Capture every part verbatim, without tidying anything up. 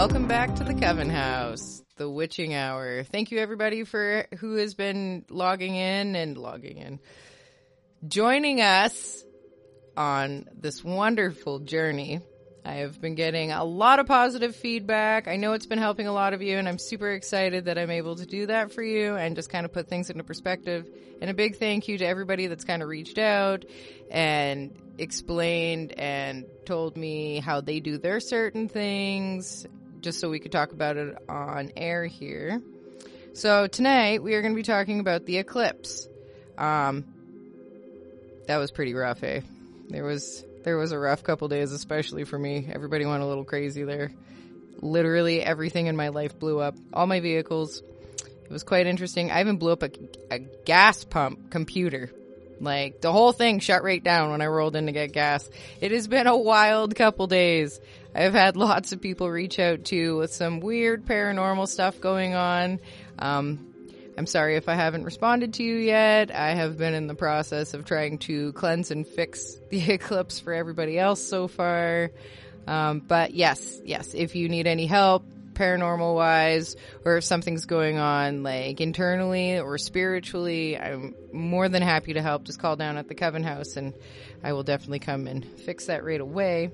Welcome back to the Coven House, the witching hour. Thank you, everybody, for who has been logging in and logging in, joining us on this wonderful journey. I have been getting a lot of positive feedback. I know it's been helping a lot of you, and I'm super excited that I'm able to do that for you and just kind of put things into perspective. And a big thank you to everybody that's kind of reached out and explained and told me how they do their certain things, just so we could talk about it on air here. So tonight we are going to be talking about the eclipse. Um, that was pretty rough, eh? There was there was a rough couple days, especially for me. Everybody went a little crazy there. Literally everything in my life blew up. All my vehicles. It was quite interesting. I even blew up a, a gas pump computer. Like, the whole thing shut right down when I rolled in to get gas. It has been a wild couple days. I've had lots of people reach out, too, with some weird paranormal stuff going on. Um, I'm sorry if I haven't responded to you yet. I have been in the process of trying to cleanse and fix the eclipse for everybody else so far. Um, but yes, yes, if you need any help, paranormal-wise, or if something's going on, like, internally or spiritually, I'm more than happy to help. Just call down at the Coven House, and I will definitely come and fix that right away.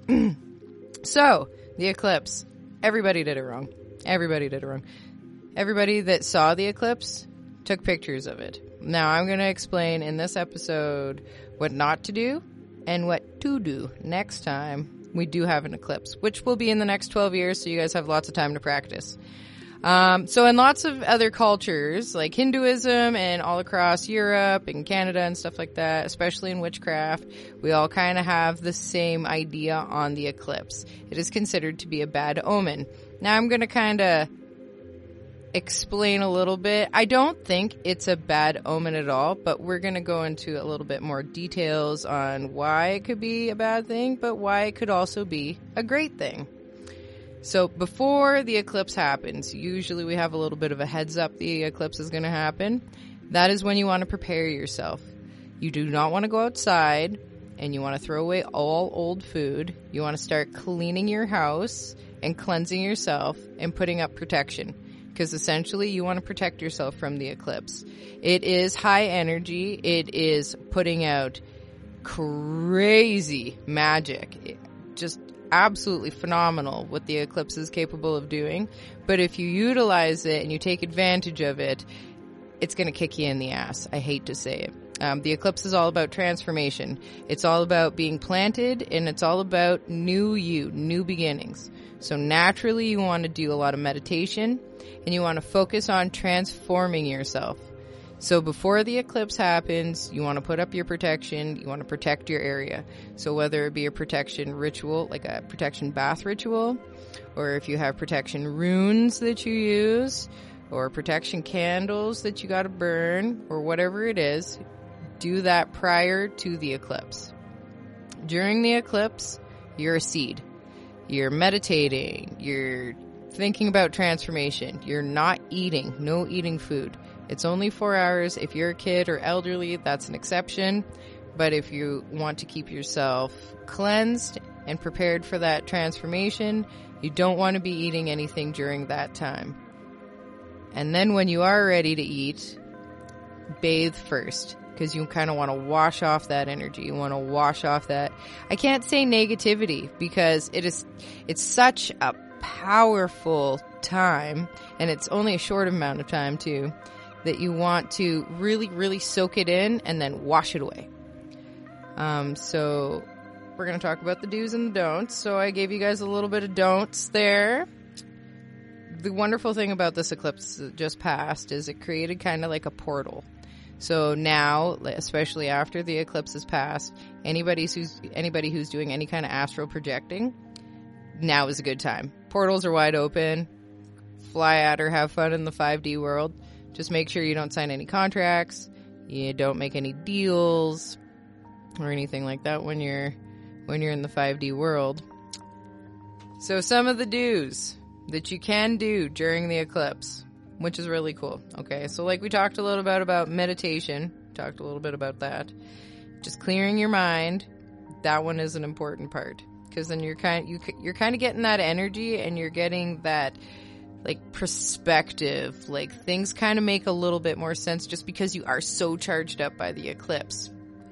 So, the eclipse. Everybody did it wrong. Everybody did it wrong. Everybody that saw the eclipse took pictures of it. Now, I'm going to explain in this episode what not to do and what to do next time we do have an eclipse, which will be in the next twelve years, so you guys have lots of time to practice. Um, so in lots of other cultures, like Hinduism and all across Europe and Canada and stuff like that, especially in witchcraft, we all kind of have the same idea on the eclipse. It is considered to be a bad omen. Now I'm going to kind of explain a little bit. I don't think it's a bad omen at all, but we're going to go into a little bit more details on why it could be a bad thing, but why it could also be a great thing. So before the eclipse happens, usually we have a little bit of a heads up the eclipse is going to happen. That is when you want to prepare yourself. You do not want to go outside and you want to throw away all old food. You want to start cleaning your house and cleansing yourself and putting up protection. Because essentially you want to protect yourself from the eclipse. It is high energy. It is putting out crazy magic. It, just absolutely phenomenal what the eclipse is capable of doing. But if you utilize it and you take advantage of it, it's going to kick you in the ass. I hate to say it. Um, the eclipse is all about transformation. It's all about being planted, and it's all about new you, new beginnings. So naturally you want to do a lot of meditation, and you want to focus on transforming yourself. So before the eclipse happens, you want to put up your protection. You want to protect your area. So whether it be a protection ritual, like a protection bath ritual, or if you have protection runes that you use, or protection candles that you got to burn, or whatever it is, do that prior to the eclipse. During the eclipse, you're a seed. You're meditating. You're thinking about transformation. You're not eating. No eating food. It's only four hours. If you're a kid or elderly, that's an exception. But if you want to keep yourself cleansed and prepared for that transformation, you don't want to be eating anything during that time. And then when you are ready to eat, bathe first. Because you kind of want to wash off that energy. You want to wash off that. I can't say negativity because it is, it's such a powerful time, and it's only a short amount of time too, that you want to really, really soak it in and then wash it away. Um, so we're going to talk about the do's and the don'ts. So I gave you guys a little bit of don'ts there. The wonderful thing about this eclipse that just passed is it created kind of like a portal. So now, especially after the eclipse has passed, anybody who's anybody who's doing any kind of astral projecting, now is a good time. Portals are wide open. Fly out or have fun in the five D world. Just make sure you don't sign any contracts. You don't make any deals or anything like that when you're when you're in the five D world. So some of the do's that you can do during the eclipse, which is really cool. Okay, so like we talked a little bit about meditation, talked a little bit about that. Just clearing your mind, that one is an important part. because then you're kind you you're kind of getting that energy, and you're getting that like perspective. Like things kind of make a little bit more sense just because you are so charged up by the eclipse.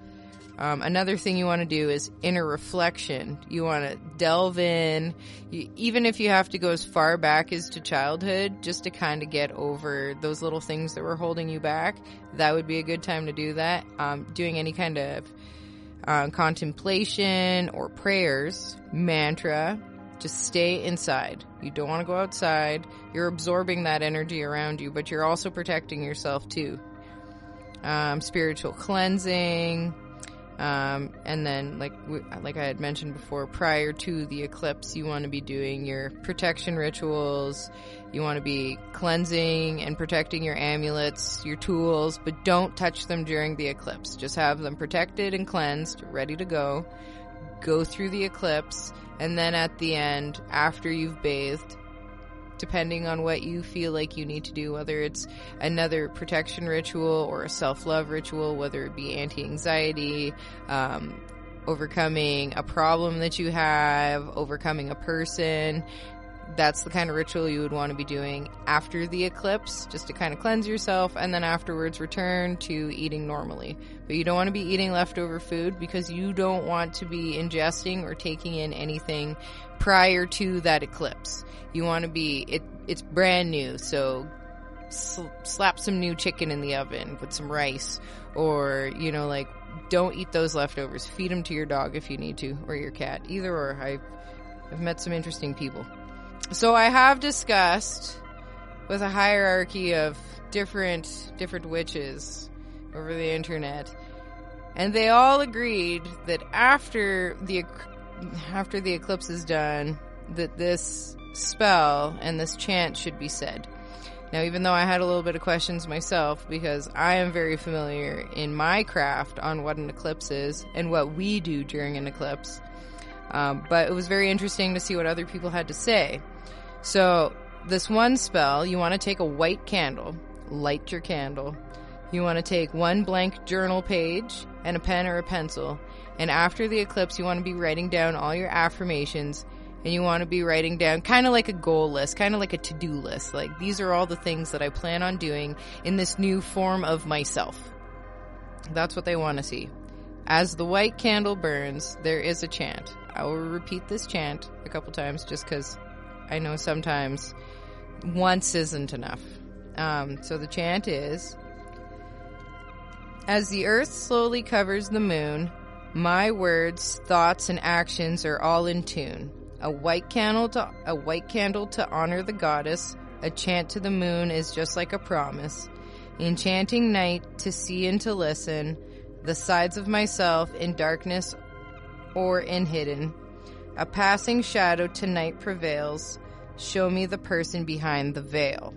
Um, another thing you want to do is inner reflection. You want to delve in, you, even if you have to go as far back as to childhood, just to kind of get over those little things that were holding you back. That would be a good time to do that. Um, doing any kind of uh, contemplation or prayers, mantra, just stay inside. You don't want to go outside. You're absorbing that energy around you, but you're also protecting yourself too. Um, spiritual cleansing. Um, and then, like like I had mentioned before, prior to the eclipse, you want to be doing your protection rituals. You want to be cleansing and protecting your amulets, your tools, but don't touch them during the eclipse. Just have them protected and cleansed, ready to go. Go through the eclipse, and then at the end, after you've bathed, depending on what you feel like you need to do, whether it's another protection ritual or a self-love ritual, whether it be anti-anxiety, um, overcoming a problem that you have, overcoming a person. That's the kind of ritual you would want to be doing after the eclipse, just to kind of cleanse yourself, and then afterwards return to eating normally. But you don't want to be eating leftover food because you don't want to be ingesting or taking in anything prior to that eclipse. You want to be, it, it's brand new, so sl- slap some new chicken in the oven with some rice, or, you know, like, don't eat those leftovers. Feed them to your dog if you need to, or your cat. Either or. I've, I've met some interesting people. So I have discussed with a hierarchy of different different witches over the internet, and they all agreed that after the after the eclipse is done, that this spell and this chant should be said. Now, even though I had a little bit of questions myself, because I am very familiar in my craft on what an eclipse is and what we do during an eclipse, um, but it was very interesting to see what other people had to say. So, this one spell, you want to take a white candle, light your candle. You want to take one blank journal page and a pen or a pencil. And after the eclipse, you want to be writing down all your affirmations. And you want to be writing down kind of like a goal list, kind of like a to-do list. Like, these are all the things that I plan on doing in this new form of myself. That's what they want to see. As the white candle burns, there is a chant. I will repeat this chant a couple times just because I know sometimes once isn't enough. Um, so the chant is, as the earth slowly covers the moon, my words, thoughts, and actions are all in tune. A white candle to a white candle to honor the goddess. A chant to the moon is just like a promise. Enchanting night to see and to listen. The sides of myself in darkness or in hidden. A passing shadow tonight prevails. Show me the person behind the veil.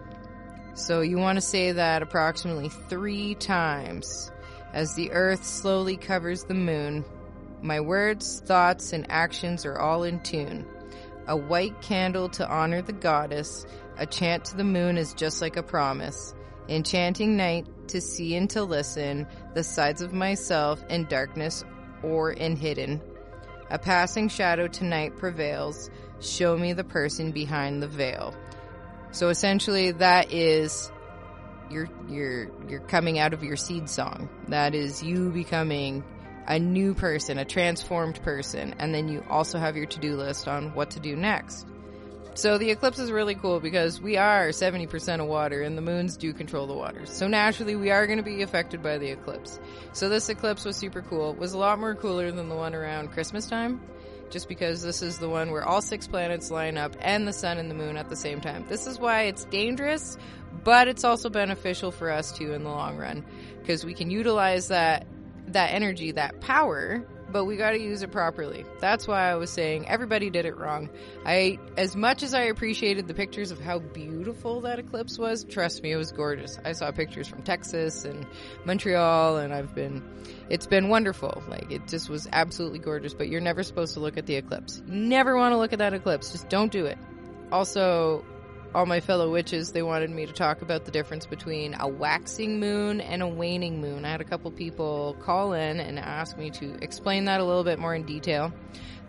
So you want to say that approximately three times. As the earth slowly covers the moon, my words, thoughts, and actions are all in tune. A white candle to honor the goddess. A chant to the moon is just like a promise. Enchanting night to see and to listen. The sides of myself in darkness or in hidden. A passing shadow tonight prevails. Show me the person behind the veil. So essentially that is you're you're you're coming out of your seed song. That is you becoming a new person, a transformed person, and then you also have your to-do list on what to do next. So the eclipse is really cool because we are seventy percent of water and the moons do control the waters. So naturally we are going to be affected by the eclipse. So this eclipse was super cool. It was a lot more cooler than the one around Christmas time, just because this is the one where all six planets line up and the sun and the moon at the same time. This is why it's dangerous, but it's also beneficial for us too in the long run, because we can utilize that that energy, that power, but we got to use it properly. That's why I was saying everybody did it wrong. I, as much as I appreciated the pictures of how beautiful that eclipse was, trust me, it was gorgeous. I saw pictures from Texas and Montreal, and I've been, it's been wonderful. Like, it just was absolutely gorgeous, but you're never supposed to look at the eclipse. You never want to look at that eclipse. Just don't do it. Also, all my fellow witches, they wanted me to talk about the difference between a waxing moon and a waning moon. I had a couple people call in and ask me to explain that a little bit more in detail.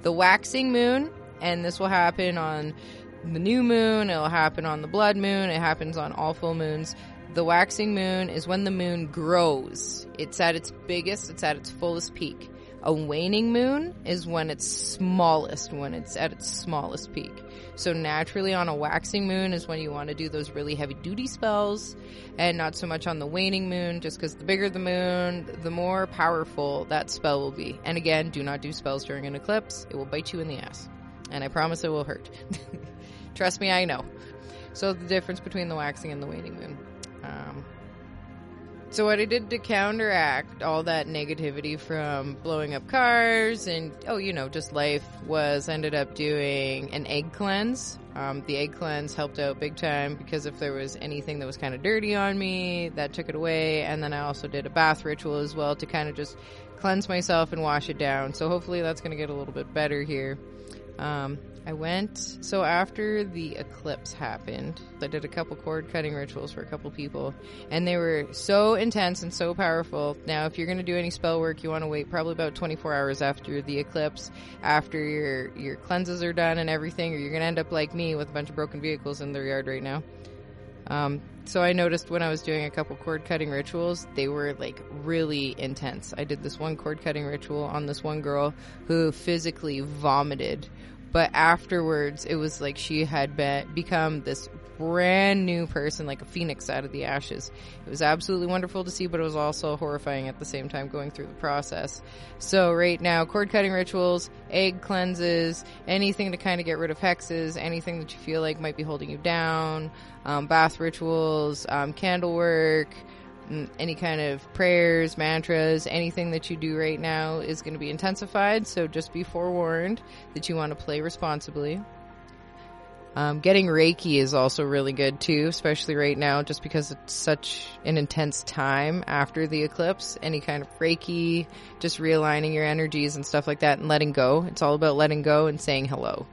The waxing moon, and this will happen on the new moon, it'll happen on the blood moon, it happens on all full moons. The waxing moon is when the moon grows. It's at its biggest, it's at its fullest peak. A waning moon is when it's smallest, when it's at its smallest peak. So naturally on a waxing moon is when you want to do those really heavy duty spells, and not so much on the waning moon, just because the bigger the moon, the more powerful that spell will be. And again, do not do spells during an eclipse. It will bite you in the ass. And I promise it will hurt. Trust me, I know. So the difference between the waxing and the waning moon. Um, so what I did to counteract all that negativity from blowing up cars and, oh, you know, just life, was ended up doing an egg cleanse. Um, the egg cleanse helped out big time because if there was anything that was kind of dirty on me, that took it away. And then I also did a bath ritual as well to kind of just cleanse myself and wash it down. So hopefully that's going to get a little bit better here. Um, I went, so after the eclipse happened, I did a couple cord cutting rituals for a couple people, and they were so intense and so powerful. Now, if you're going to do any spell work, you want to wait probably about twenty-four hours after the eclipse, after your, your cleanses are done and everything, or you're going to end up like me with a bunch of broken vehicles in their yard right now. Um, so I noticed when I was doing a couple cord cutting rituals, they were like really intense. I did this one cord cutting ritual on this one girl who physically vomited. But afterwards, it was like she had been, become this brand new person, like a phoenix out of the ashes. It was absolutely wonderful to see, but it was also horrifying at the same time going through the process. So right now, cord cutting rituals, egg cleanses, anything to kind of get rid of hexes, anything that you feel like might be holding you down, um, bath rituals, um, candle work, any kind of prayers, mantras, anything that you do right now is going to be intensified. So just be forewarned that you want to play responsibly. Um, getting Reiki is also really good too, especially right now, just because it's such an intense time after the eclipse. Any kind of Reiki, just realigning your energies and stuff like that and letting go. It's all about letting go and saying hello.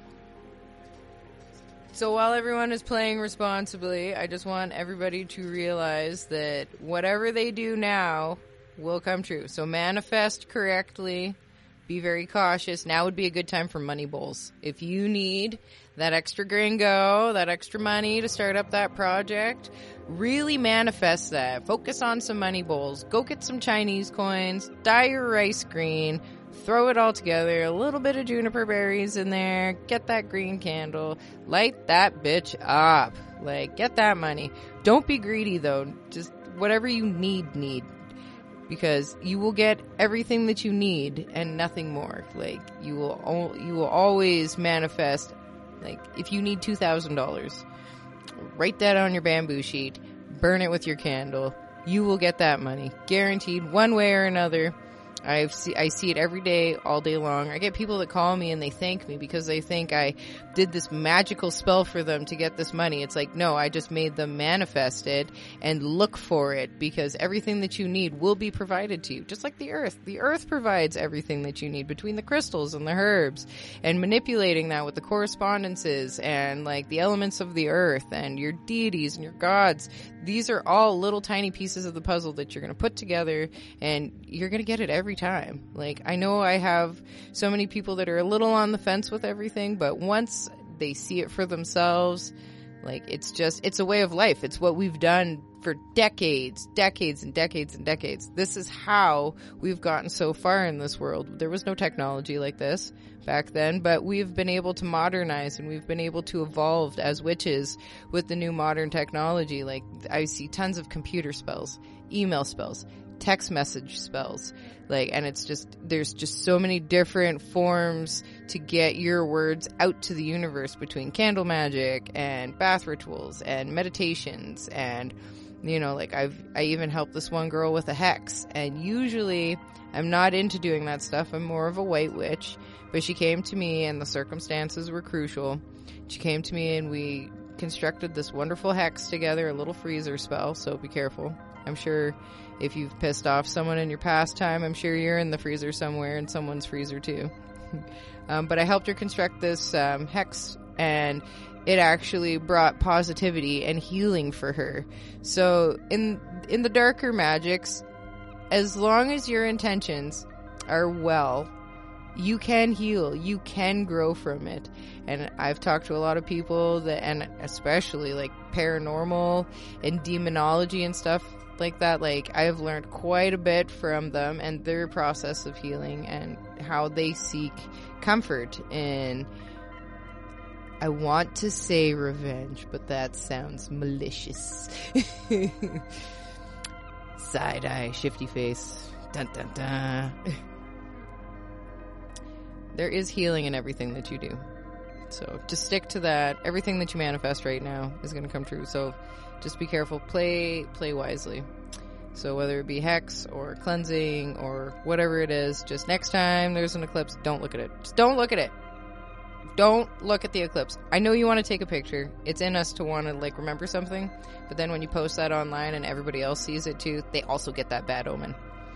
So while everyone is playing responsibly, I just want everybody to realize that whatever they do now will come true. So manifest correctly. Be very cautious. Now would be a good time for money bowls. If you need that extra gringo, that extra money to start up that project, really manifest that. Focus on some money bowls. Go get some Chinese coins. Dye your rice green. Throw it all together, a little bit of juniper berries in there, get that green candle, light that bitch up. Like, get that money. Don't be greedy, though. Just whatever you need, need. Because you will get everything that you need and nothing more. Like, you will o- you will always manifest, like, if you need two thousand dollars, write that on your bamboo sheet, burn it with your candle. You will get that money. Guaranteed, one way or another. I see, I see it every day, all day long. I get people that call me and they thank me because they think I did this magical spell for them to get this money. It's like, no, I just made them manifest it and look for it, because everything that you need will be provided to you. Just like the earth. The earth provides everything that you need between the crystals and the herbs, and manipulating that with the correspondences and like the elements of the earth and your deities and your gods. These are all little tiny pieces of the puzzle that you're going to put together, and you're going to get it every time. Like, I know I have so many people that are a little on the fence with everything, but once they see it for themselves, like, it's just, it's a way of life. It's what we've done for decades, decades and decades and decades. This is how we've gotten so far in this world. There was no technology like this back then, but we've been able to modernize and we've been able to evolve as witches with the new modern technology. Like, I see tons of computer spells, email spells, text message spells, like, and it's just, there's just so many different forms to get your words out to the universe, between candle magic and bath rituals and meditations. And, you know, like, I've, I even helped this one girl with a hex, and usually I'm not into doing that stuff. I'm more of a white witch, but she came to me and the circumstances were crucial. She came to me and we constructed this wonderful hex together, a little freezer spell, so be careful. I'm sure if you've pissed off someone in your past time, I'm sure you're in the freezer somewhere, in someone's freezer too. um, but I helped her construct this um, hex, and it actually brought positivity and healing for her. So in in the darker magics, as long as your intentions are well, you can heal. You can grow from it. And I've talked to a lot of people that, and especially like paranormal and demonology and stuff like that. Like, I've learned quite a bit from them and their process of healing and how they seek comfort in, I want to say revenge, but that sounds malicious. Side eye, shifty face. Dun dun dun. There is healing in everything that you do. So just stick to that. Everything that you manifest right now is going to come true. So just be careful. Play, play wisely. So whether it be hex or cleansing or whatever it is, just next time there's an eclipse, don't look at it. Just don't look at it. Don't look at the eclipse. I know you want to take a picture. It's in us to want to, like, remember something. But then when you post that online and everybody else sees it too, they also get that bad omen.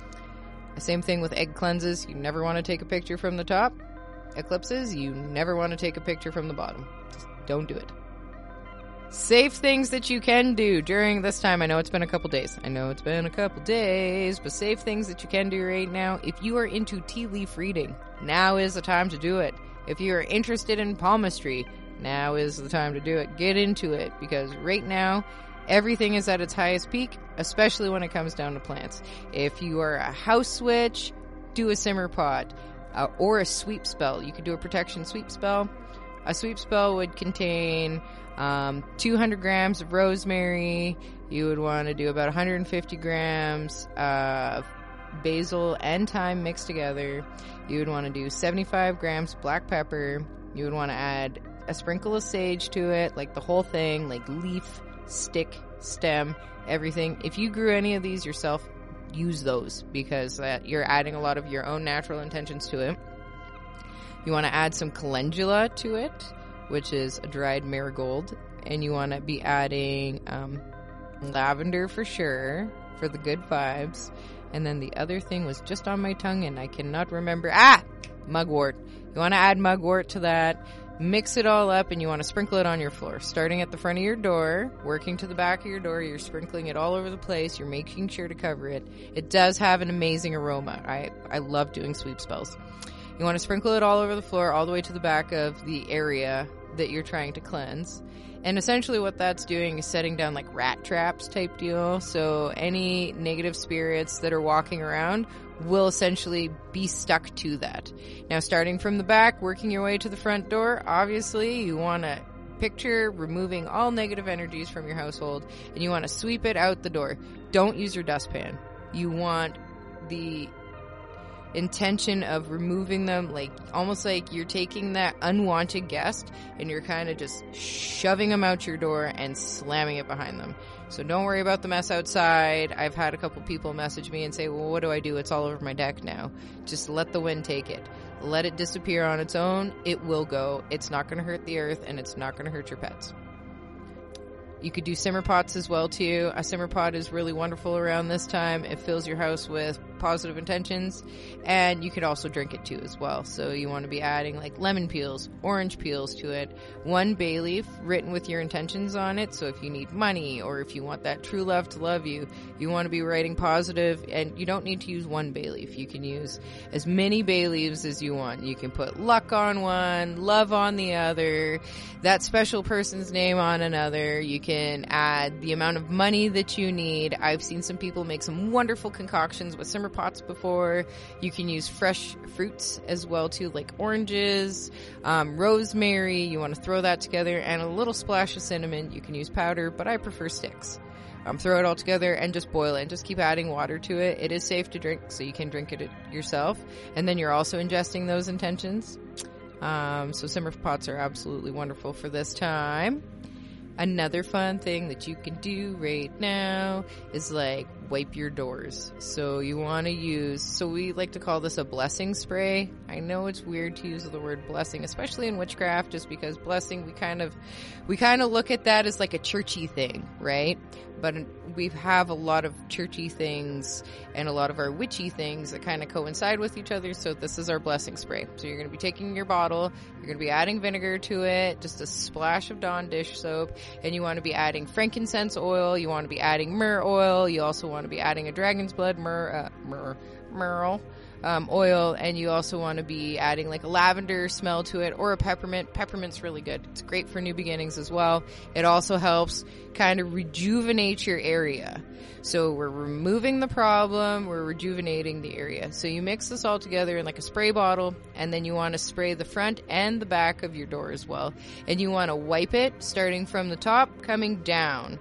Same thing with egg cleanses. You never want to take a picture from the top. Eclipses, you never want to take a picture from the bottom. Just don't do it. Safe things that you can do during this time. I know it's been a couple days. I know it's been a couple days, but safe things that you can do right now. If you are into tea leaf reading, now is the time to do it. If you are interested in palmistry, now is the time to do it. Get into it, because right now, everything is at its highest peak, especially when it comes down to plants. If you are a house witch, do a simmer pot. Uh, or a sweep spell. You could do a protection sweep spell. A sweep spell would contain um, two hundred grams of rosemary. You would want to do about one hundred fifty grams of basil and thyme mixed together. You would want to do seventy-five grams black pepper. You would want to add a sprinkle of sage to it, like the whole thing, like leaf, stick, stem, everything. If you grew any of these yourself, use those, because uh, you're adding a lot of your own natural intentions to it. You want to add some calendula to it, which is a dried marigold, and you want to be adding um, lavender for sure for the good vibes. And then the other thing was just on my tongue and I cannot remember. Ah! Mugwort. You want to add mugwort to that. Mix it all up, and you want to sprinkle it on your floor. Starting at the front of your door, working to the back of your door, you're sprinkling it all over the place. You're making sure to cover it. It does have an amazing aroma. I, I love doing sweep spells. You want to sprinkle it all over the floor, all the way to the back of the area that you're trying to cleanse. And essentially what that's doing is setting down like rat traps type deal. So any negative spirits that are walking around will essentially be stuck to that. Now, starting from the back, working your way to the front door, obviously you want to picture removing all negative energies from your household, and you want to sweep it out the door. Don't use your dustpan. You want the intention of removing them, like almost like you're taking that unwanted guest and you're kind of just shoving them out your door and slamming it behind them. So don't worry about the mess outside. I've had a couple people message me and say, well, what do I do? It's all over my deck now. Just let the wind take it. Let it disappear on its own. It will go. It's not going to hurt the earth, and it's not going to hurt your pets. You could do simmer pots as well too. A simmer pot is really wonderful around this time. It fills your house with positive intentions, and you could also drink it too as well. So you want to be adding like lemon peels, orange peels to it, one bay leaf written with your intentions on it. So if you need money, or if you want that true love to love you, you want to be writing positive, and you don't need to use one bay leaf. You can use as many bay leaves as you want. You can put luck on one, love on the other, that special person's name on another. You can can add the amount of money that you need. I've seen some people make some wonderful concoctions with simmer pots before. You can use fresh fruits as well too, like oranges, um, rosemary. You want to throw that together, and a little splash of cinnamon. You can use powder, but I prefer sticks. Um, throw it all together and just boil it, and just keep adding water to it. It is safe to drink, so you can drink it yourself, and then you're also ingesting those intentions. Um, so simmer pots are absolutely wonderful for this time. Another fun thing that you can do right now is like wipe your doors. So you want to use, so we like to call this a blessing spray. I know it's weird to use the word blessing, especially in witchcraft, just because blessing, we kind of, we kind of look at that as like a churchy thing, right? But we have a lot of churchy things and a lot of our witchy things that kind of coincide with each other. So this is our blessing spray. So you're going to be taking your bottle, you're going to be adding vinegar to it, just a splash of Dawn dish soap, and you want to be adding frankincense oil, you want to be adding myrrh oil, you also want to be adding a dragon's blood myrrh, uh, myrrh, myrrh, um, oil, and you also want to be adding like a lavender smell to it or a peppermint. Peppermint's really good. It's great for new beginnings as well. It also helps kind of rejuvenate your area. So we're removing the problem, we're rejuvenating the area. So you mix this all together in like a spray bottle, and then you want to spray the front and the back of your door as well. And you want to wipe it starting from the top, coming down.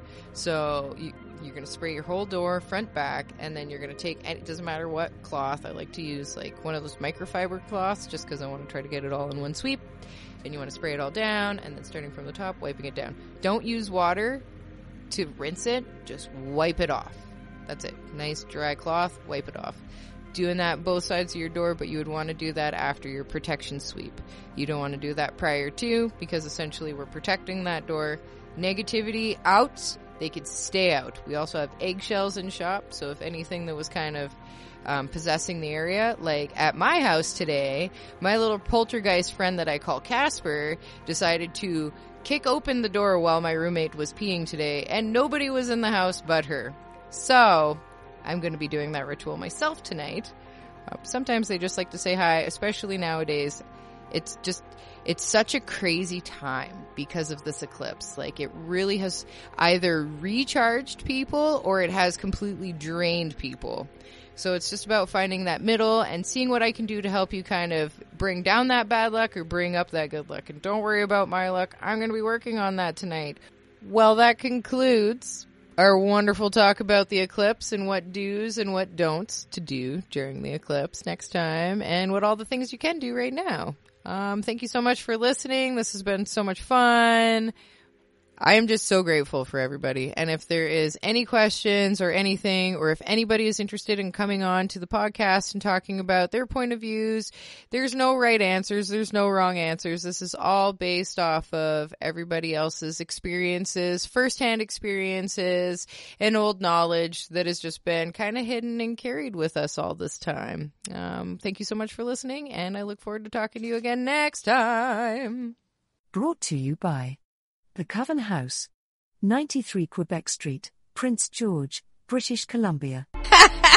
So you, you're going to spray your whole door, front, back, and then you're going to take, and it doesn't matter what cloth. I like to use like one of those microfiber cloths just because I want to try to get it all in one sweep. And you want to spray it all down, and then starting from the top, wiping it down. Don't use water to rinse it, just wipe it off. That's it. Nice dry cloth, wipe it off. Doing that both sides of your door, but you would want to do that after your protection sweep. You don't want to do that prior to, because essentially we're protecting that door. Negativity out, they could stay out. We also have eggshells in shop, so if anything that was kind of um, possessing the area, like at my house today, my little poltergeist friend that I call Casper decided to kick open the door while my roommate was peeing today, and nobody was in the house but her. So, I'm going to be doing that ritual myself tonight. Uh, sometimes they just like to say hi, especially nowadays. It's just, it's such a crazy time because of this eclipse. Like, it really has either recharged people or it has completely drained people. So it's just about finding that middle and seeing what I can do to help you kind of bring down that bad luck or bring up that good luck. And don't worry about my luck. I'm going to be working on that tonight. Well, that concludes our wonderful talk about the eclipse and what do's and what don'ts to do during the eclipse next time, and what all the things you can do right now. Um, thank you so much for listening. This has been so much fun. I am just so grateful for everybody. And if there is any questions or anything, or if anybody is interested in coming on to the podcast and talking about their point of views, there's no right answers. There's no wrong answers. This is all based off of everybody else's experiences, firsthand experiences, and old knowledge that has just been kind of hidden and carried with us all this time. Um, thank you so much for listening, and I look forward to talking to you again next time. Brought to you by The Coven House, ninety-three Quebec Street, Prince George, British Columbia.